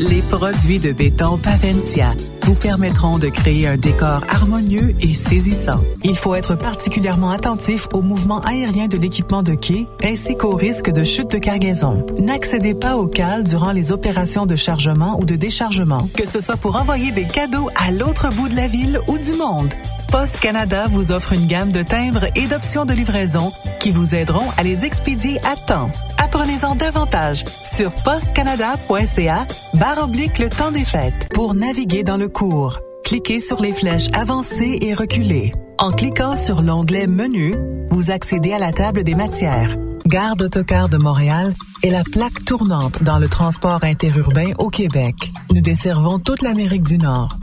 Les produits de béton Paventia vous permettront de créer un décor harmonieux et saisissant. Il faut être particulièrement attentif au mouvement aérien de l'équipement de quai ainsi qu'au risque de chute de cargaison. N'accédez pas aux cales durant les opérations de chargement ou de déchargement, que ce soit pour envoyer des cadeaux à l'autre bout de la ville ou du monde. Poste Canada vous offre une gamme de timbres et d'options de livraison qui vous aideront à les expédier à temps. Apprenez-en davantage sur postcanada.ca/le temps des fêtes. Pour naviguer dans le cours, cliquez sur les flèches avancées et reculées. En cliquant sur l'onglet Menu, vous accédez à la table des matières. Gare d'Autocar de Montréal est la plaque tournante dans le transport interurbain au Québec. Nous desservons toute l'Amérique du Nord.